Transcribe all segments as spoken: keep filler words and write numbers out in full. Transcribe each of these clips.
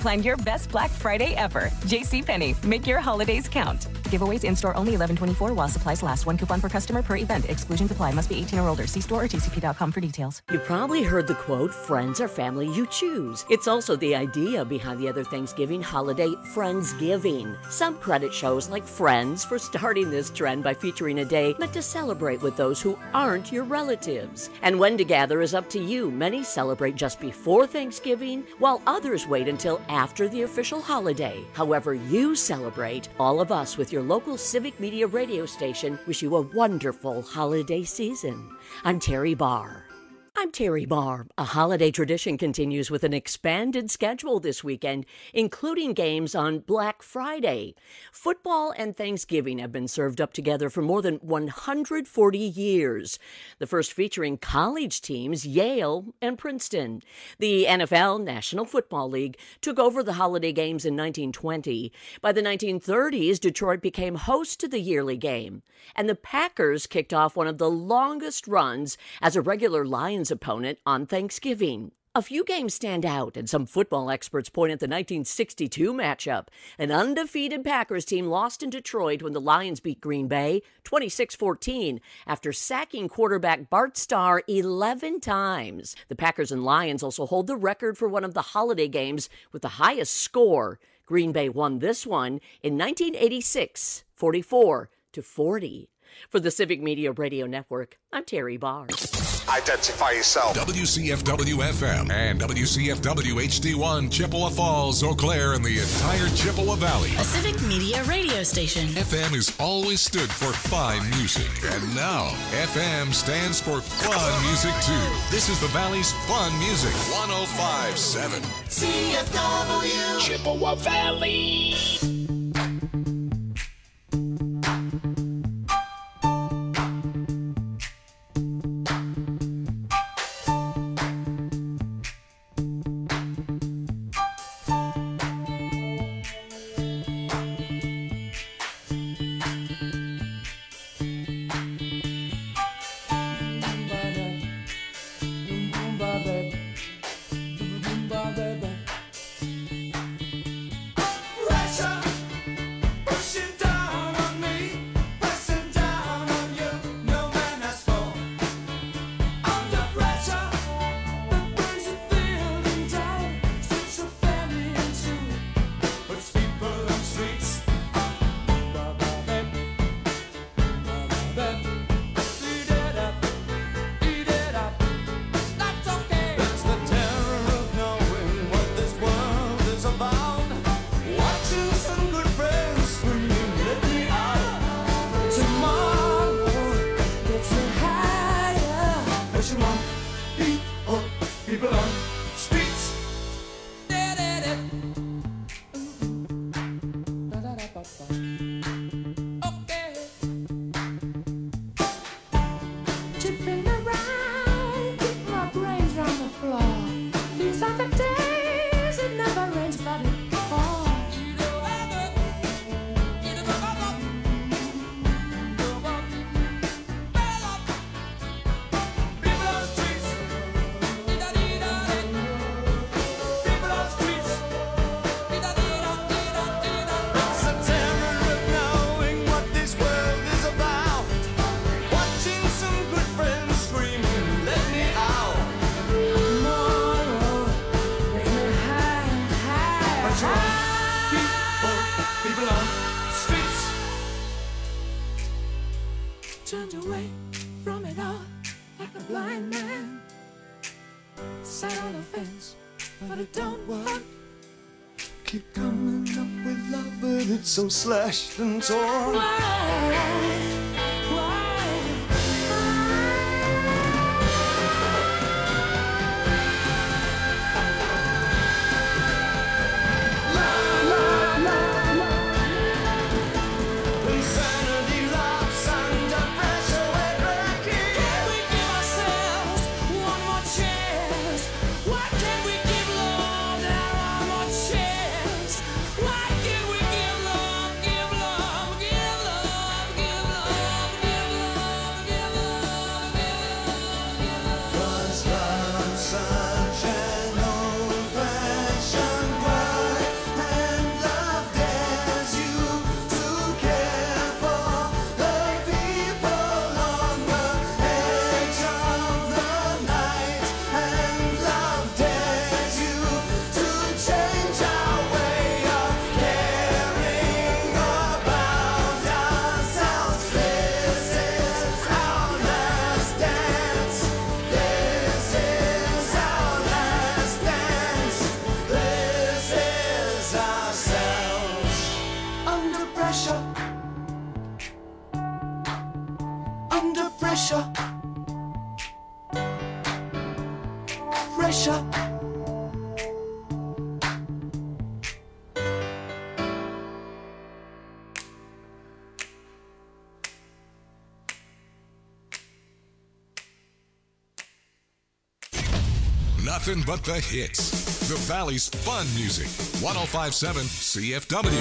Plan your best Black Friday ever. JCPenney. Make your holidays count. Giveaways in-store only eleven twenty-four while supplies last. One coupon per customer per event. Exclusions apply. Must be eighteen or older. See store or T C P dot com for details. You probably heard the quote, friends are family you choose. It's also the idea behind the other Thanksgiving holiday, Friendsgiving. Some credit shows like Friends for starting this trend by featuring a day meant to celebrate with those who aren't your relatives. And when to gather is up to you. Many celebrate just before Thanksgiving, while others wait until after the official holiday. However you celebrate, all of us with your local civic media radio station wish you a wonderful holiday season. I'm Terry Barr. I'm Terry Barr. A holiday tradition continues with an expanded schedule this weekend, including games on Black Friday. Football and Thanksgiving have been served up together for more than one hundred forty years. The first featuring college teams, Yale and Princeton. The N F L, National Football League, took over the holiday games in nineteen twenty. By the nineteen thirties, Detroit became host to the yearly game. And the Packers kicked off one of the longest runs as a regular Lions opponent on Thanksgiving. A few games stand out, and some football experts point at the nineteen sixty-two matchup. An undefeated Packers team lost in Detroit when the Lions beat Green Bay twenty-six fourteen after sacking quarterback Bart Starr eleven times. The Packers and Lions also hold the record for one of the holiday games with the highest score. Green Bay won this one in nineteen eighty-six, forty-four to forty. For the Civic Media Radio Network, I'm Terry Barr. Identify yourself. W C F W F M and W C F W H D one, Chippewa Falls, Eau Claire, and the entire Chippewa Valley. A Civic Media radio station. F M has always stood for fine music, and now F M stands for fun music too. This is the Valley's fun music. one oh five point seven C F W Chippewa Valley. So slashed and torn. Why? Nothing but the hits. The Valley's fun music. one oh five point seven C F W.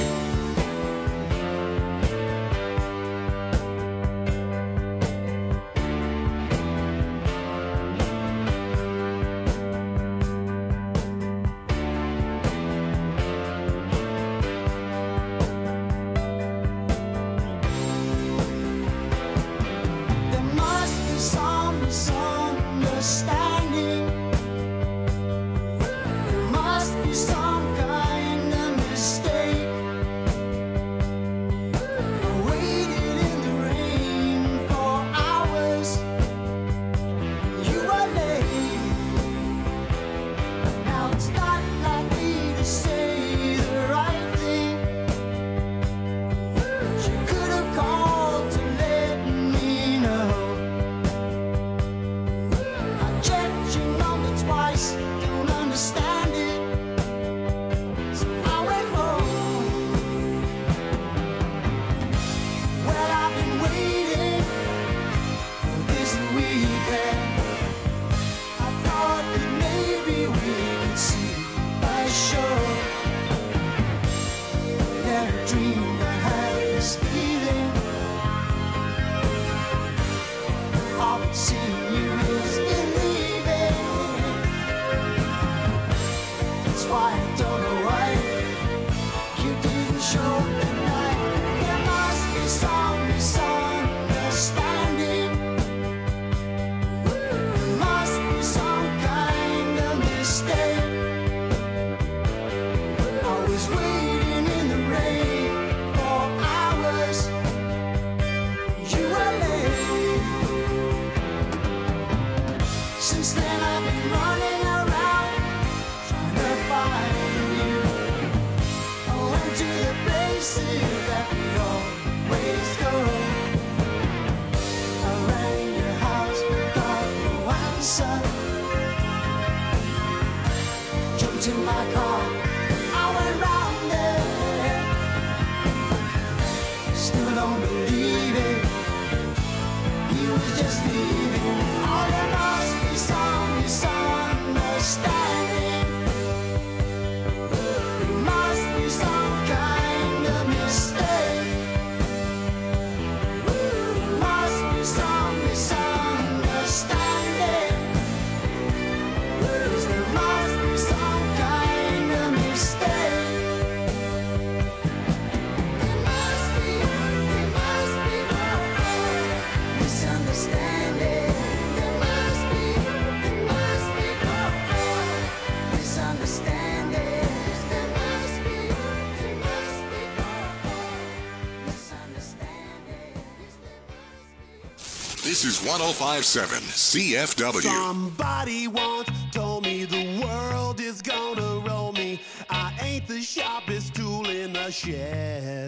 This is one oh five point seven C F W. Somebody once told me the world is gonna roll me. I ain't the sharpest tool in the shed.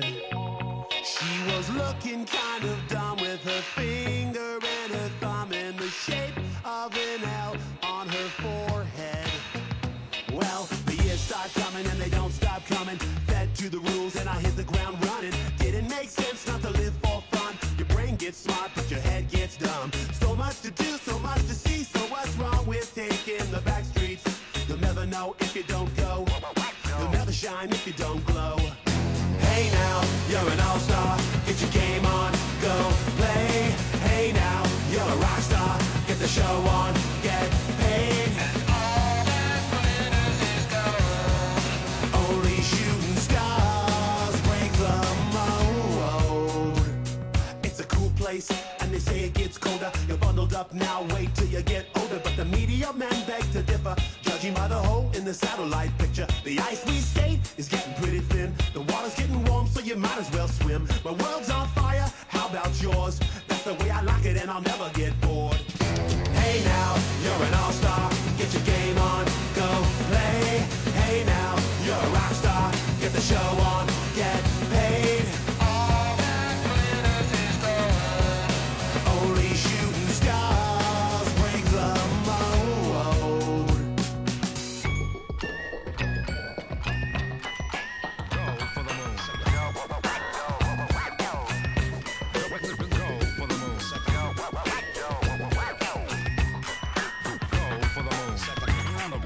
She was looking kind of dumb with her finger and her thumb in the shape of an L on her forehead. Well, the years start coming and they don't stop coming. Fed to the rules and I hit the ground running. Didn't make sense not to live for fun. Your brain gets smart but your head gets dumb. So much to do, so much to see. So what's wrong with taking the back streets? You'll never know if you don't go. You'll never shine if you don't glow. Hey now, you're an all-star. Get your game on, go play. Hey now, you're a rock star. Get the show on, get paid. And all that glitters is gold. Only shooting stars break the mold. It's a cool place, and they say it gets colder. You're bundled up now, wait till you get older. But the media men beg to differ, judging by the hole in the satellite picture. The ice we skate is getting pretty thin. The water's getting warm, so you might as well swim. My world's on fire, how about yours? That's the way I like it, and I'll never get bored. Hey now, you're an all-star. Get your game on, go play. Hey now, you're a rock star. Get the show on, get paid. All that glitters is gold. Only shooting stars break the mold. Go for the moon. Go for the moon. Go for the moon.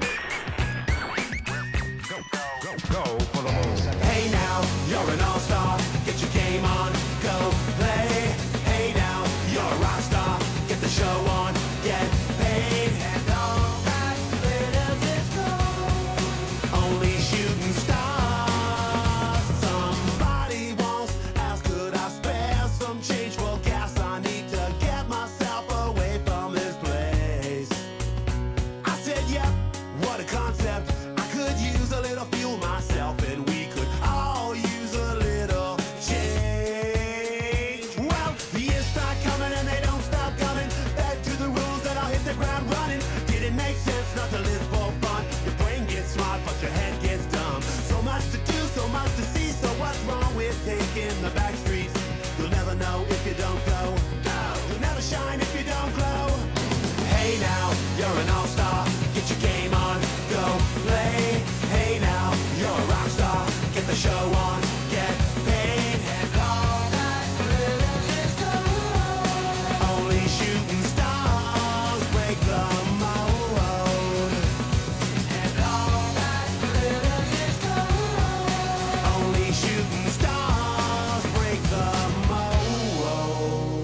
for the moon. Hey now, you're an all-star. Get your game on, go play. Hey now, you're a rock star. Get the show on, get paid. And all that glitters is gold. Only shooting stars. Somebody once asked, could I spare some change for gas? I need to get myself away from this place. I said, yep, what a concept. I could use a little fuel myself, and we could all use a little change. Well, the years start coming and they don't stop coming. Back to the rules that I'll hit the ground running. Didn't make sense not to live for fun. Your brain gets smart, but your head gets dumb. So much to do, so much to see. So what's wrong with taking the back streets? You'll never know if you don't go. Go. You'll never shine if you don't glow. Hey now, you're an all-star. Get your game on, go play. Hey now, you're a rock star. Get the show on, get paid. And all that glitters is gold. Only shooting stars break the mold. And all that glitters is gold. Only shooting stars break the mold.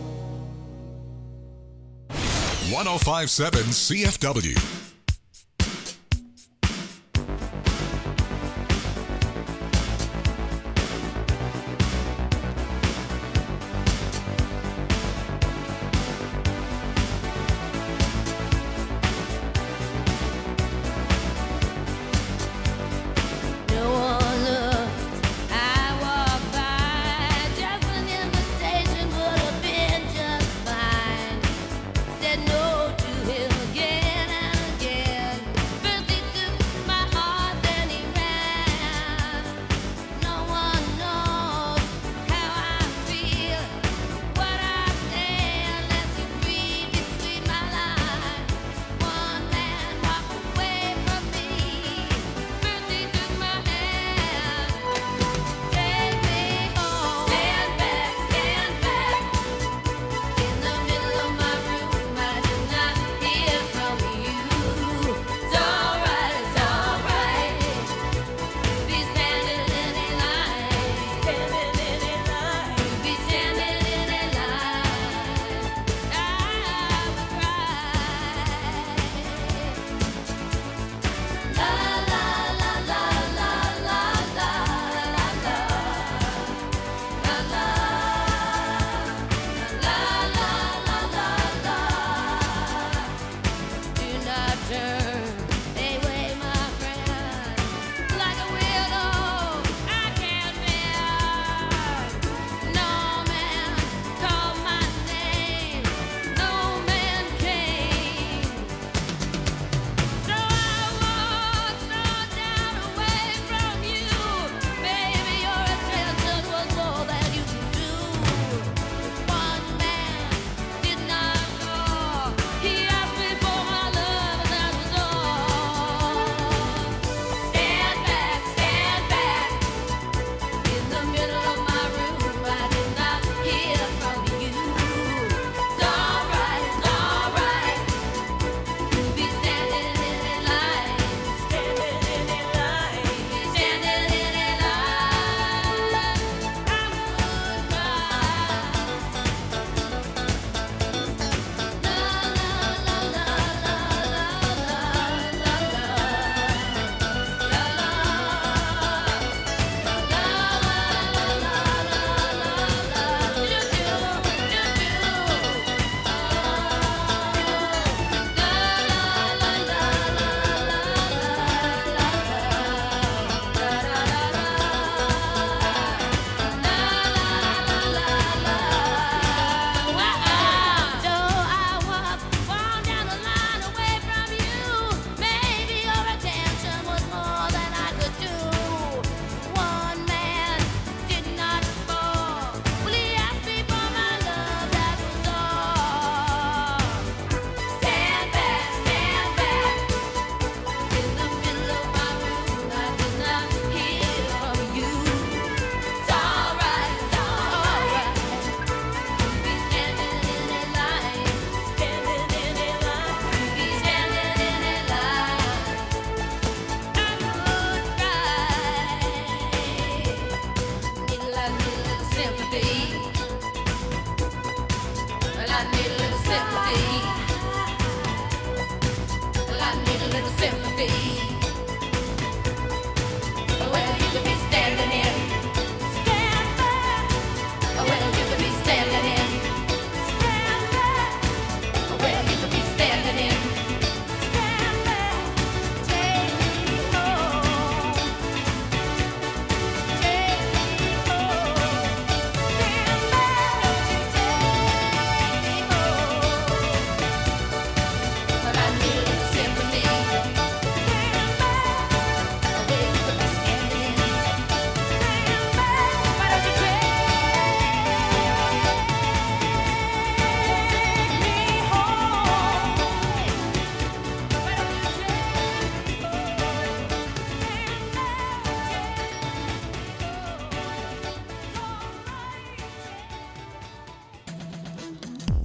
one oh five point seven C F W. No one looked. I walked by. Just an invitation would have been just fine. Said no to him again and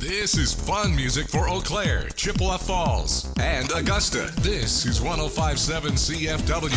This is fun music for Eau Claire, Chippewa Falls, and Augusta. This is one oh five point seven C F W.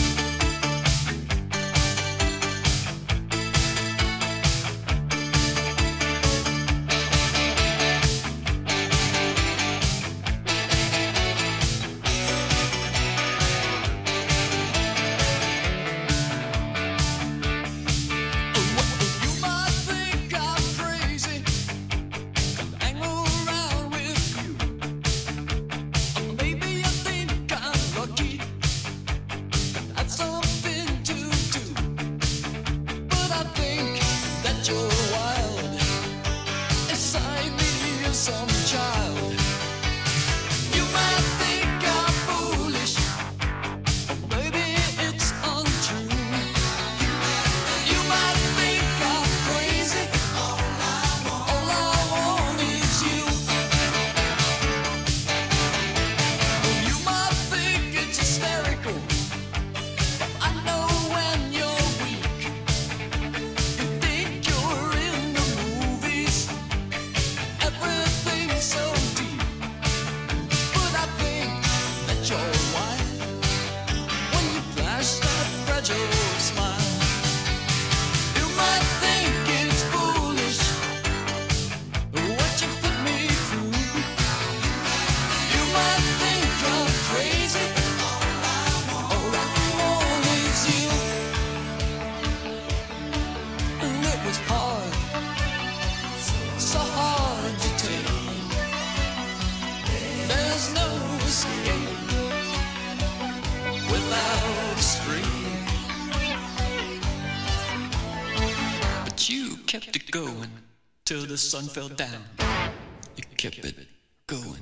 Till the sun fell down, you kept it going.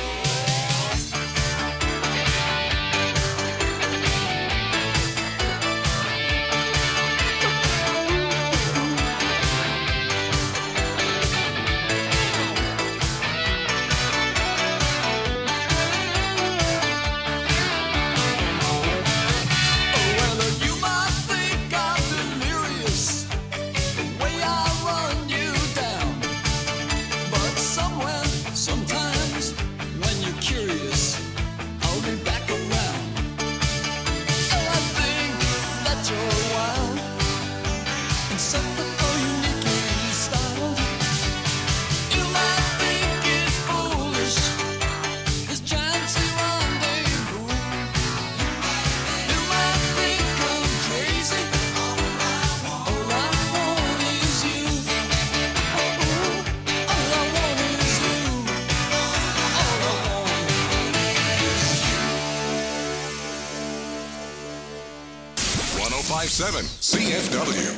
one oh five point seven C F W.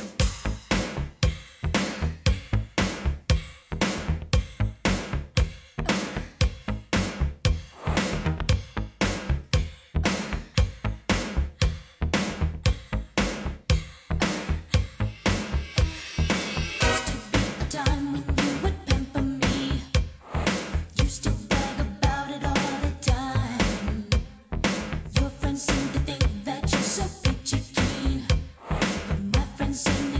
Seem to think that you're so peachy keen, but my friends seem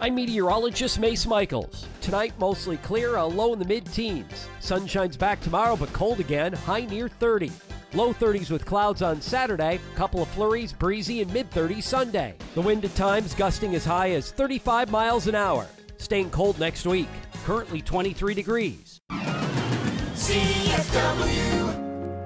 I'm meteorologist Mace Michaels. Tonight, mostly clear, a low in the mid-teens. Sun shines back tomorrow, but cold again, high near thirty. Low thirties with clouds on Saturday, couple of flurries, breezy, and mid-thirties Sunday. The wind at times gusting as high as thirty-five miles an hour. Staying cold next week. Currently twenty-three degrees. C F W.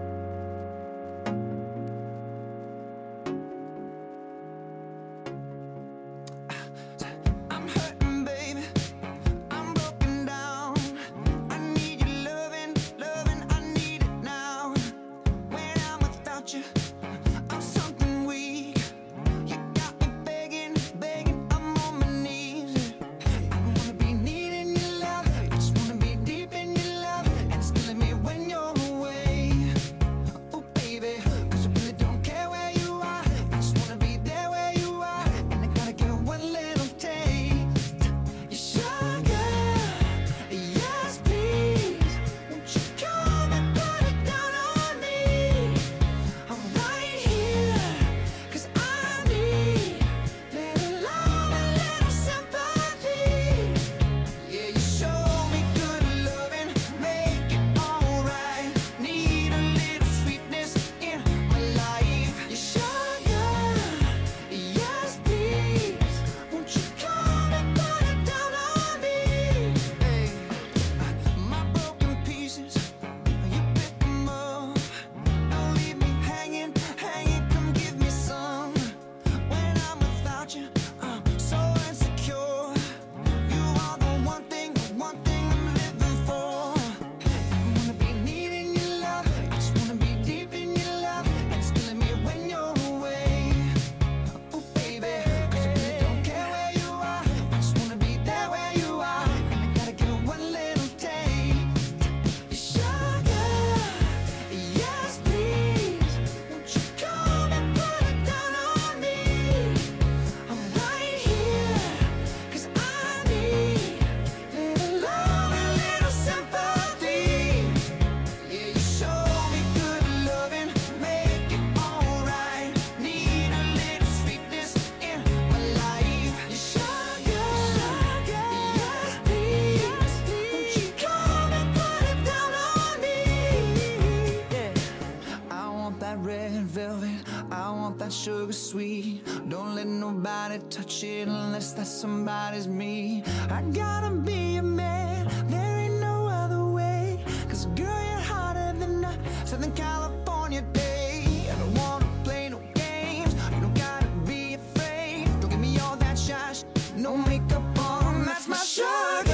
Sugar sweet, don't let nobody touch it unless that somebody's me. I gotta be a man, there ain't no other way. Cause girl, you're hotter than a Southern California day. I don't wanna play no games, you don't gotta be afraid. Don't give me all that shy sh- no makeup on, that's my sugar.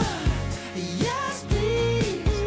Yes, please.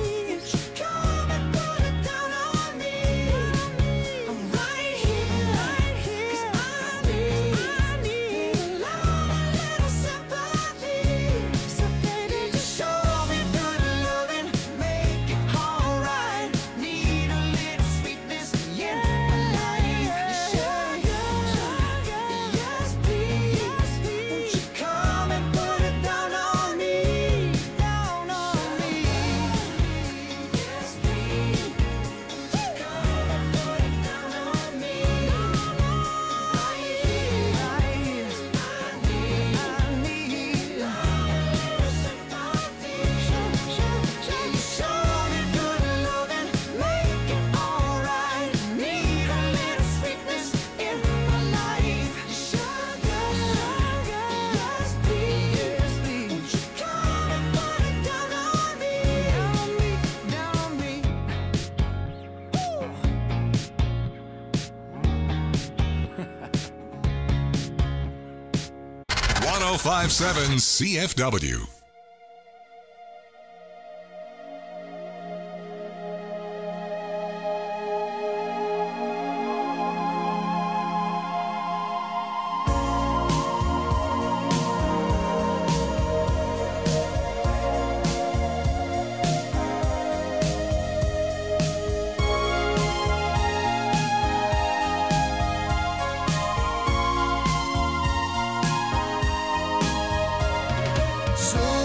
one oh five point seven C F W. So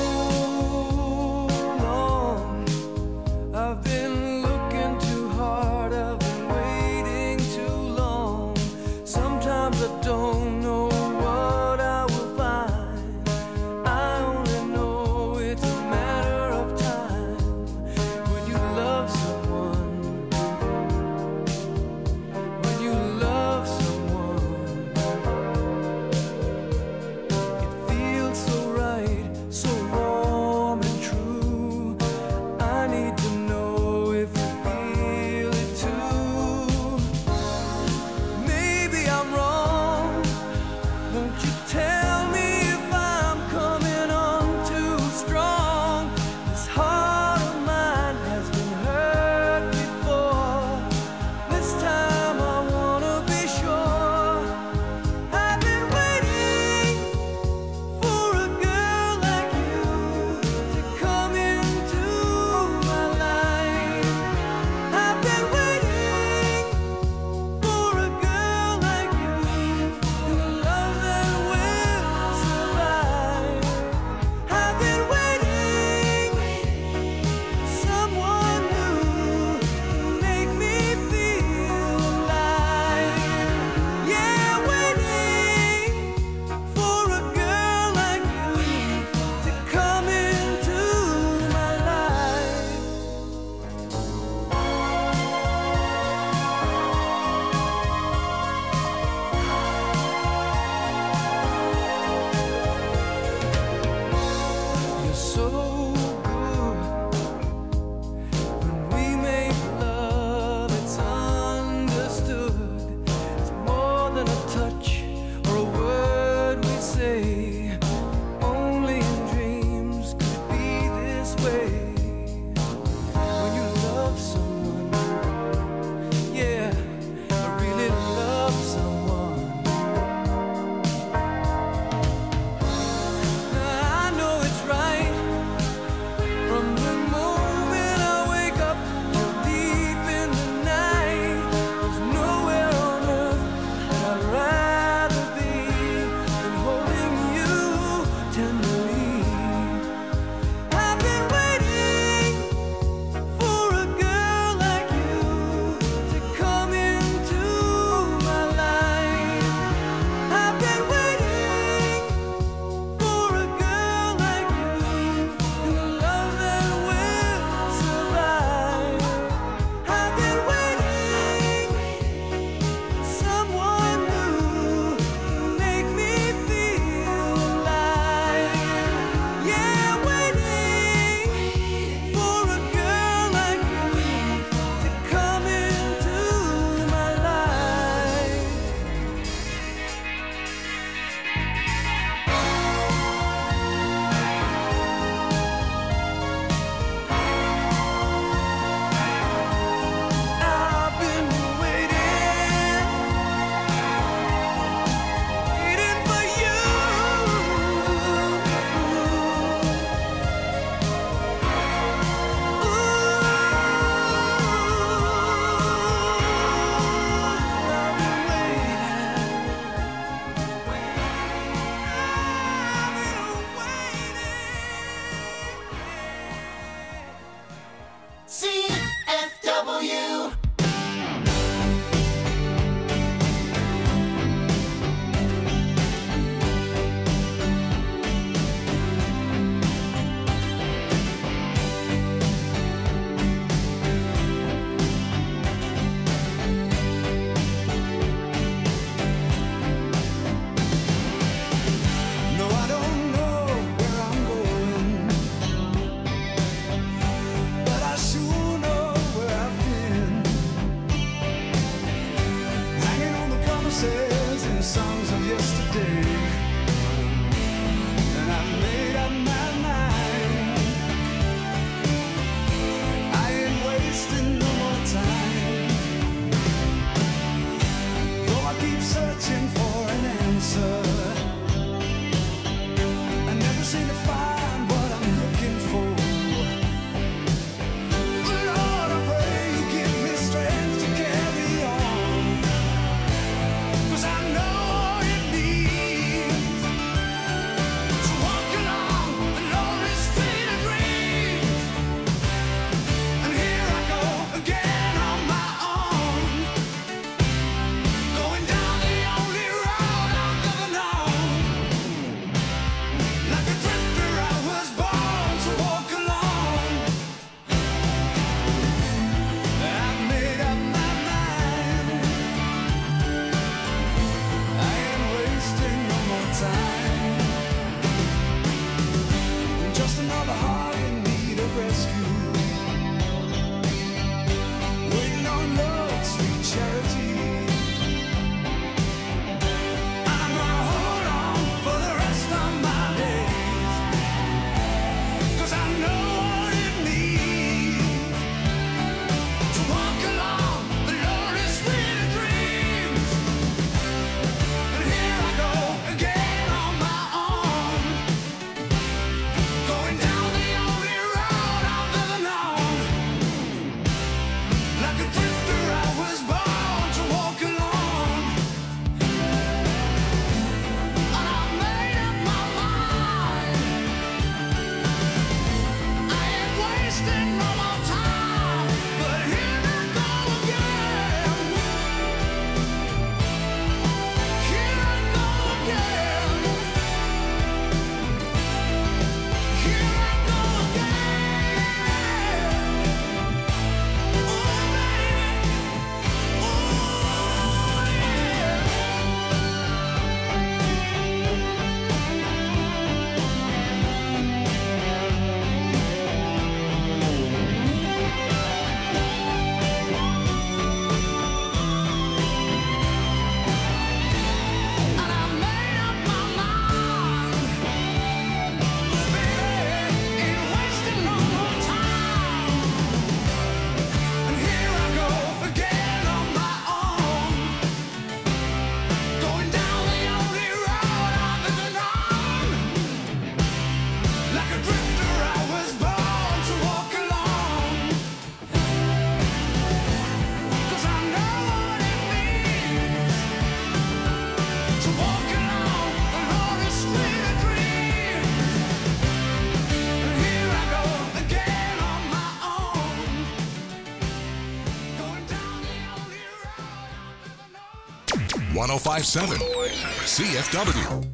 one oh five point seven C F W.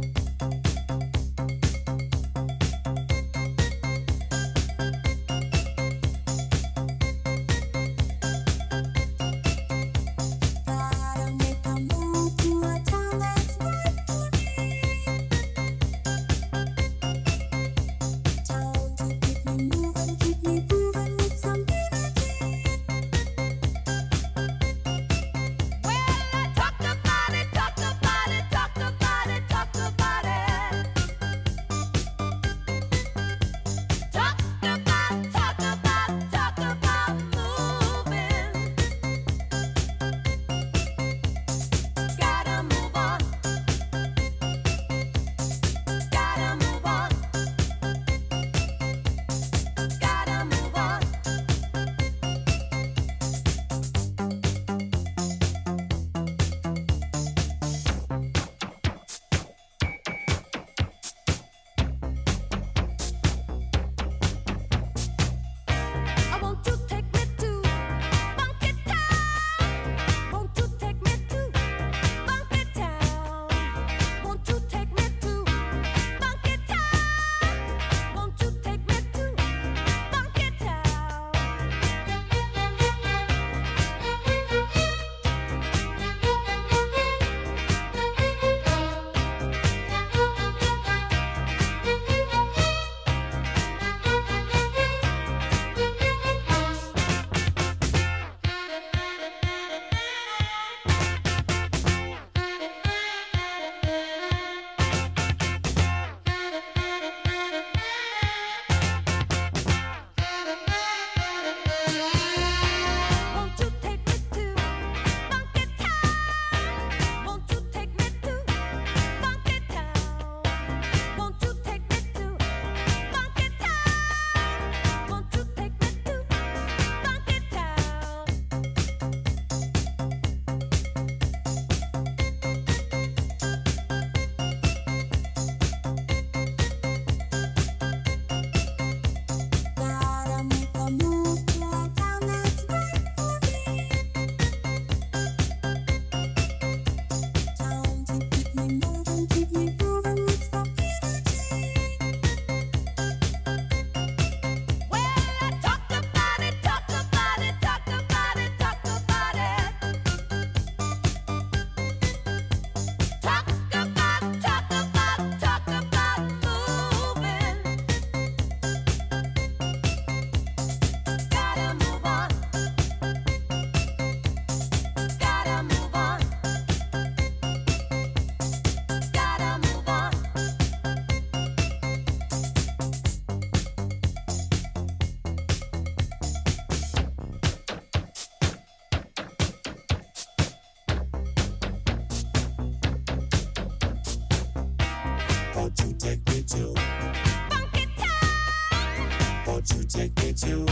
Won't you take me to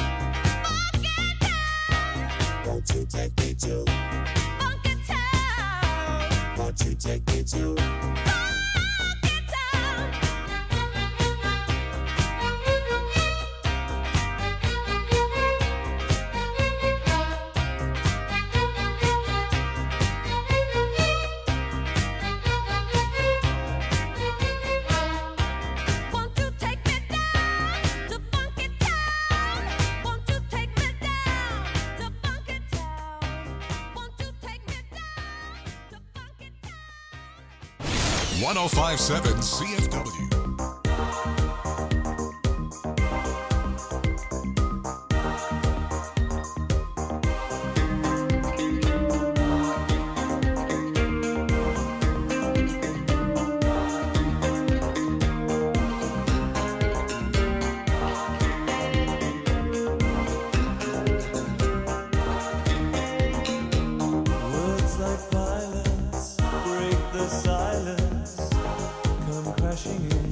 Funky Town? Won't you take me to Funky Town? Won't you take me to Funky Town? Won't you take me down to Funky Town? Won't you take me down to Funky Town? Won't you take me down to Funky Town? one oh five point seven C F W. Words like violence break the silence, come crashing in.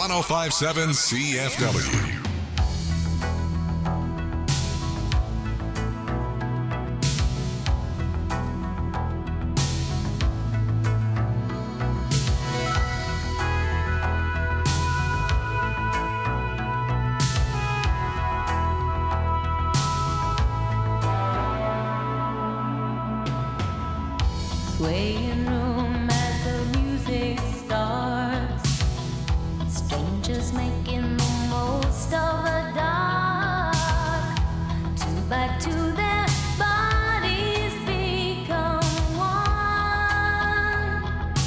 one oh five point seven C F W. Swaying room as the music starts. Strangers making the most of the dark. Two by two, their bodies become one.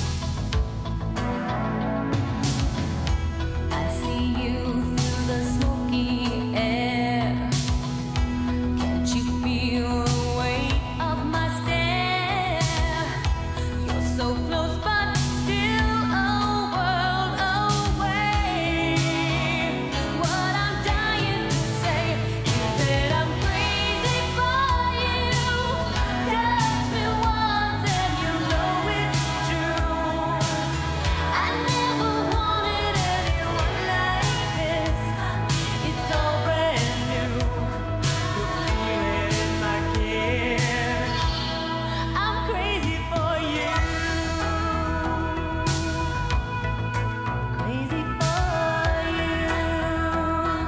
I see you through the smoky air. Can't you feel the weight of my stare? You're so close, but still a world away. What I'm dying to say is that I'm crazy for you. Touch me once and you know it's true. I never wanted anyone like this. It's all brand new. You feel it in my kiss. I'm crazy for you. Crazy for you.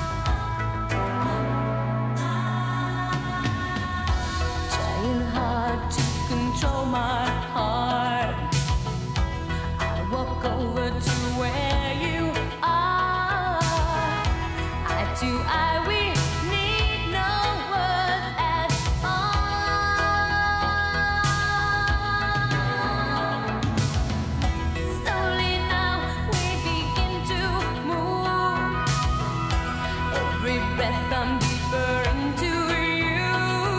Trying hard to control my heart. I walk over to where you are. Eye to eye, we need no words at all. Slowly now we begin to move. Every breath I'm deeper into you.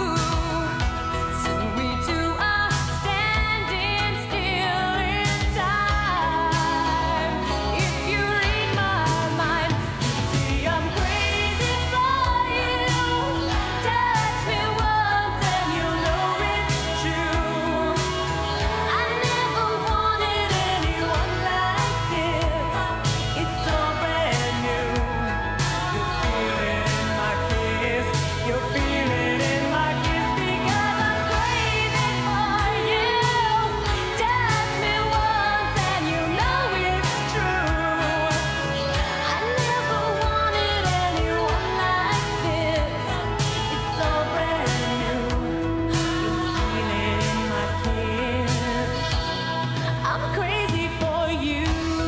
Soon we two are standing still in time. If you read my mind, you see I'm crazy for you. Touch me once and you know it's true. I never wanted anyone like this. It's all brand new. You feel it in my kiss. You feel it in my kiss because I'm crazy for you. Touch me once and you know it's true. I never wanted anyone like this. It's all brand new. You feel it in my kiss. I'm crazy for you.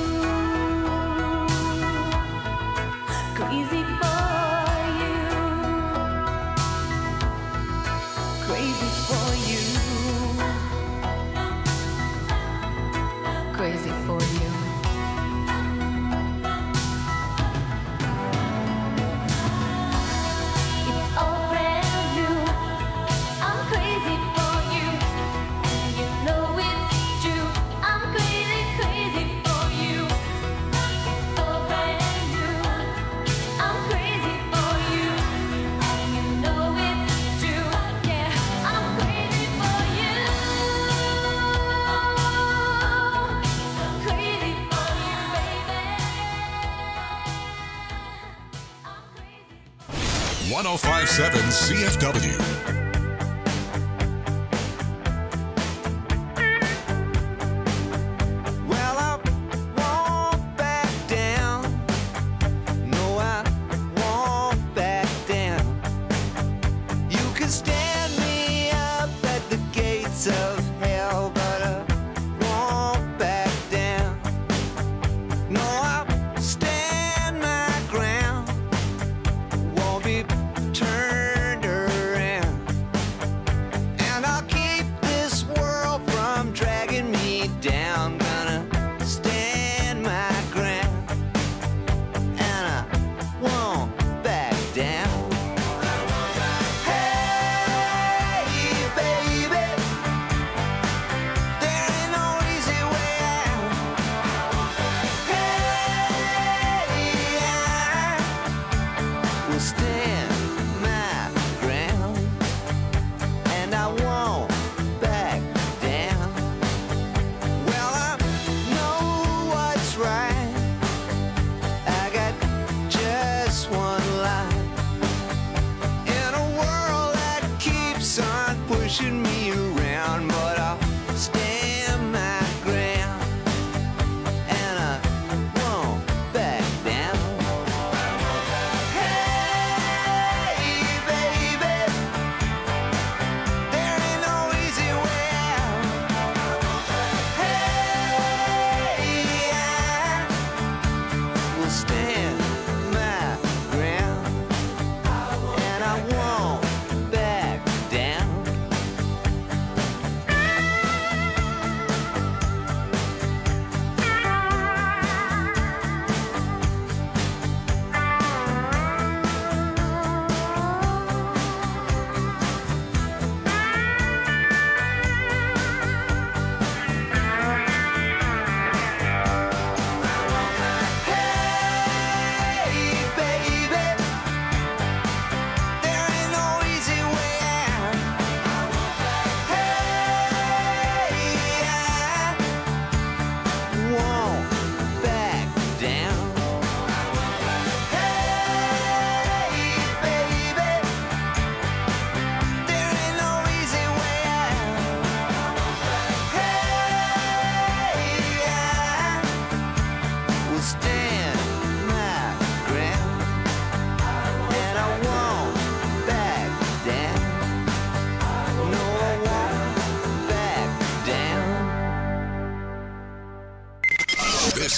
Crazy for you. Crazy for you. Crazy for you. It's all brand new. I'm crazy for you. And you know it's true. I'm crazy, crazy for you. It's all brand new. I'm crazy for you. And you know it's true. Yeah, I'm crazy for you. Crazy for you, baby. one oh five point seven C F W. Well, I won't back down. No, I won't back down. You can stand me up at the gates of hell, but I won't back down. No, I stand my ground. Won't be turned around.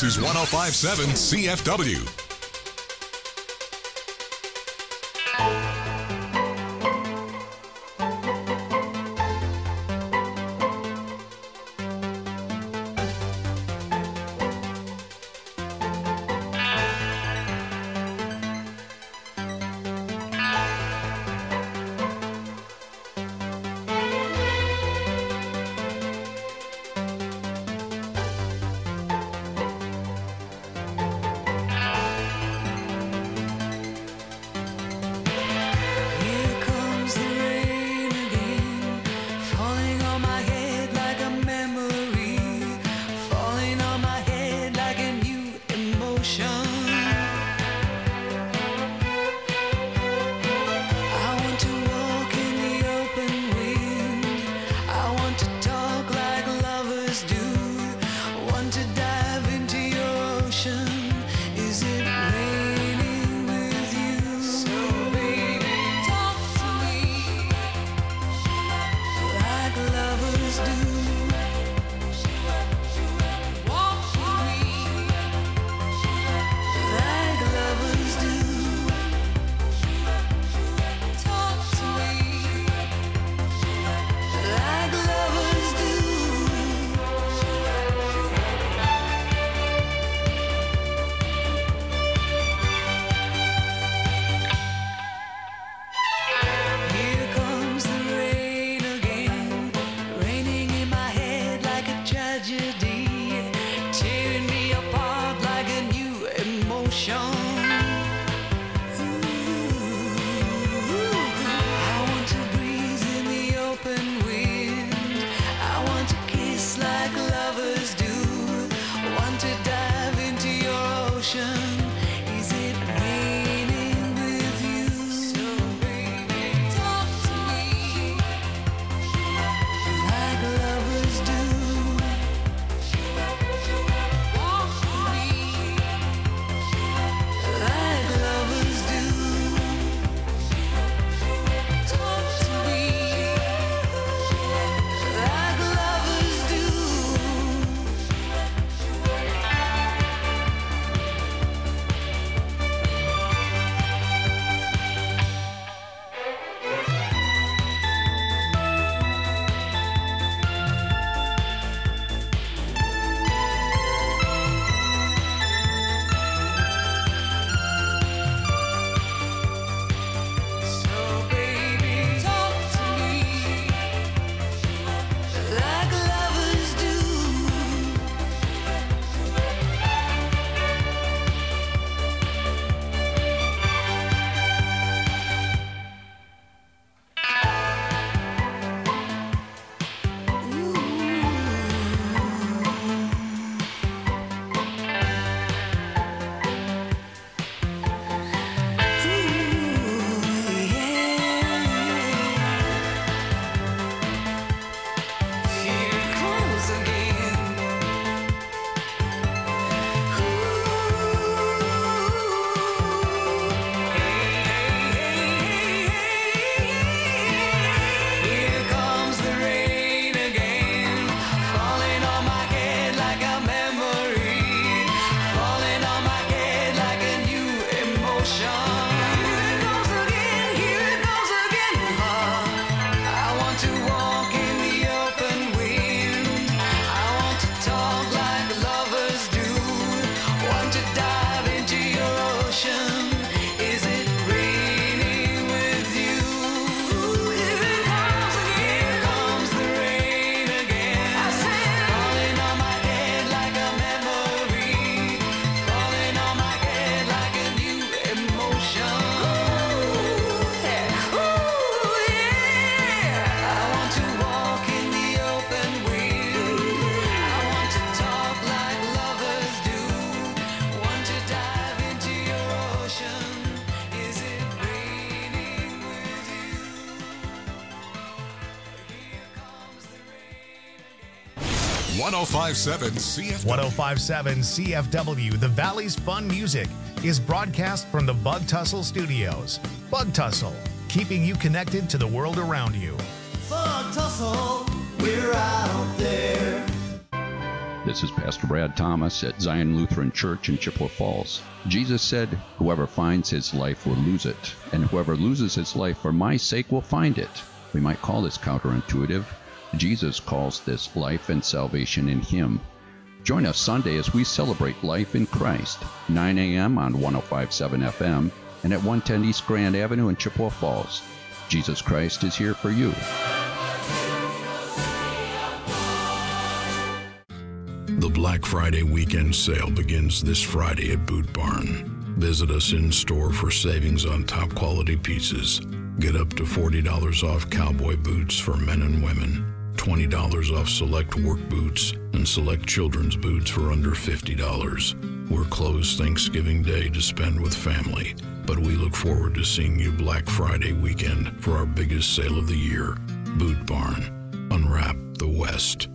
This is one oh five point seven C F W. Here comes the rain again, falling on my head like a memory, falling on my head like a new emotion. I want to walk in the open wind, I want to talk like lovers do, want to dive into your ocean. Is it raining with you? So baby, talk to me like lovers do. Walk with me like lovers do. Talk to me like lovers do. Here comes the rain again, raining in my head like a tragedy, tearing me apart like a new emotion. I want to breathe in the open wind, I want to kiss like lovers do, want to dive into your ocean. Is it raining with you? So baby, talk to me like lovers do. Walk with me like lovers do. Talk to me like lovers do. So baby, talk to me like lovers do. Here comes again. Here comes the rain again, falling on my head like a memory, falling on my head like a new emotion. Here it comes again, here it comes again. I want to walk in the open wind, I want to talk like lovers do, want to dive into your ocean. Is it raining with you? Here it comes again, here comes the rain again. I said, falling on my head like a memory, falling on my head like a new emotion. Ooh, yeah, ooh, yeah. I want to walk in the open wind, I want to talk like lovers do, want to dive into your ocean. Is it raining with you? Here comes the rain again. one oh five point seven C F W. one oh five point seven C F W, the Valley's Fun Music, is broadcast from the Bug Tussle Studios. Bug Tussle, keeping you connected to the world around you. Bug Tussle, we're out there. This is Pastor Brad Thomas at Zion Lutheran Church in Chippewa Falls. Jesus said, "Whoever finds his life will lose it, and whoever loses his life for my sake will find it." We might call this counterintuitive. Jesus calls this life and salvation in him. Join us Sunday as we celebrate life in Christ, nine a.m. on one oh five point seven F M and at one ten East Grand Avenue in Chippewa Falls. Jesus Christ is here for you. The Black Friday weekend sale begins this Friday at Boot Barn. Visit us in store for savings on top quality pieces. Get up to forty dollars off cowboy boots for men and women, twenty dollars off select work boots, and select children's boots for under fifty dollars. We're closed Thanksgiving Day to spend with family, but we look forward to seeing you Black Friday weekend for our biggest sale of the year. Boot Barn. Unwrap the West.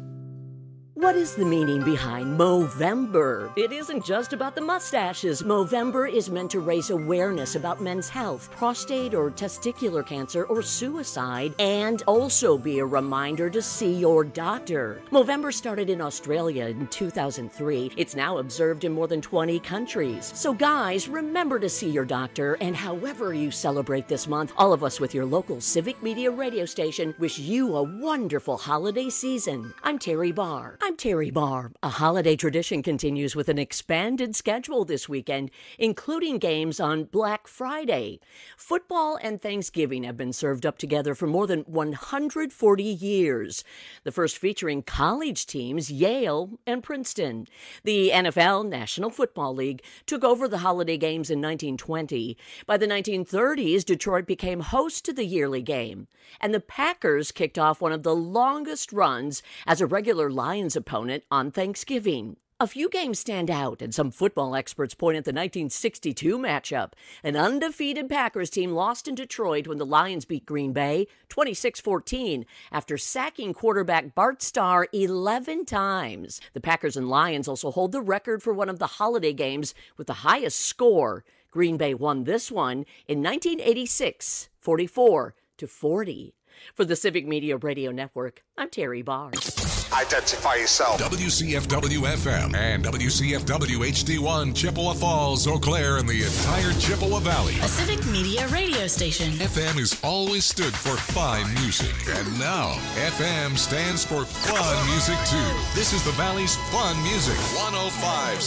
What is the meaning behind Movember? It isn't just about the mustaches. Movember is meant to raise awareness about men's health, prostate or testicular cancer, or suicide, and also be a reminder to see your doctor. Movember started in Australia in two thousand three. It's now observed in more than twenty countries. So guys, remember to see your doctor, and however you celebrate this month, all of us with your local Civic Media radio station wish you a wonderful holiday season. I'm Terry Barr. I'm Terry Barr. A holiday tradition continues with an expanded schedule this weekend, including games on Black Friday. Football and Thanksgiving have been served up together for more than one hundred forty years. The first featuring college teams, Yale and Princeton. The N F L, National Football League, took over the holiday games in nineteen twenty. By the nineteen thirties, Detroit became host to the yearly game. And the Packers kicked off one of the longest runs as a regular Lions opponent on Thanksgiving. A few games stand out, and some football experts point at the nineteen sixty-two matchup. An undefeated Packers team lost in Detroit when the Lions beat Green Bay twenty-six fourteen after sacking quarterback Bart Starr eleven times. The Packers and Lions also hold the record for one of the holiday games with the highest score. Green Bay won this one in nineteen eighty-six, forty-four to forty. For the Civic Media Radio Network, I'm Terry Barr. Identify yourself. W C F W F M and W C F W H D one, Chippewa Falls, Eau Claire, and the entire Chippewa Valley. A Civic Media radio station. F M has always stood for fine music, and now F M stands for fun music too. This is the Valley's fun music, one oh five point